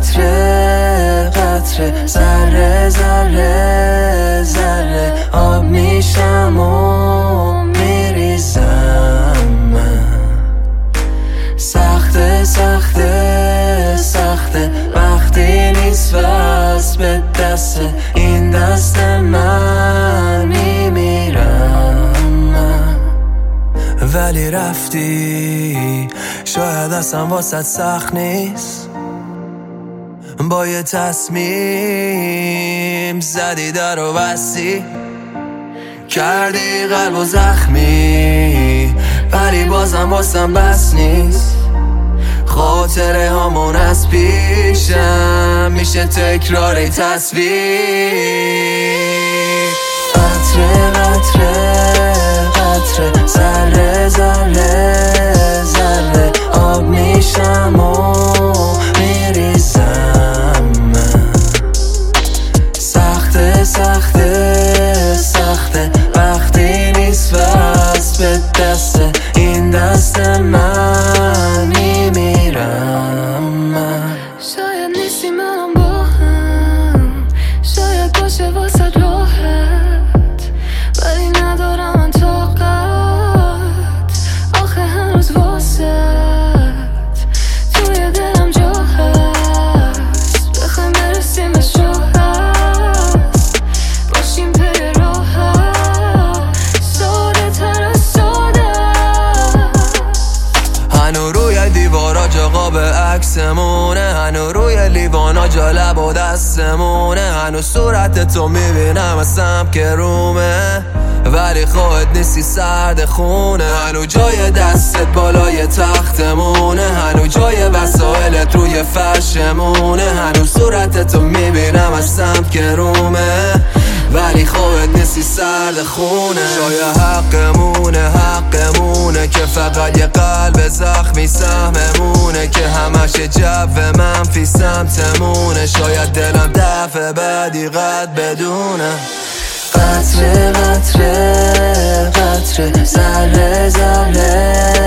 قطره قطره، ذره ذره ذره آب میشم و میریزم من. سخته سخته سخته وقتی نیست وز به دست این دست من میمیرم من. ولی رفتی شاید اصلا واسط سخت نیست، با یه تصمیم زدی در و بستی، کردی قلب و زخمی، ولی بازم واسم بس نیست. خاطره هامون از پیشم میشه تکرار تصویر. قطره قطره قطره، ذره ذره ذره آب میشم و میریزم من. سخته سخته سخته وقتی نیست وز به دست این دست من میمیرم من. شاید نیستی منم با هم، شاید باشه واسه راحت، ولی ندارم من طاقت آخه هنوز واسه توی دلم جا هست. بخوایم برسیم به شو هست، باشیم پی راحت، ساده تر از ساده. هنو روی دیوارا جا قاب عکسمونه، هنو روی لیوانا جا لب و دستمونه، هنو صورت تو میبینم از سمت که رومه، ولی خواهد نیستی سرد خونه. هنو جای دستت بالای تختمونه، هنو جای وسایلت روی فرشمونه، هنو صورت تو میبینم از سمت که رومه، ولی خواهد نیستی سرد خونه. شاید حقمونه که فقط یه قلب زخمی سهممونه، که همش جو منفی سمتمونه. شاید دلم دفعه بعدی قد بدونه. قطره قطره قطره، ذره ذره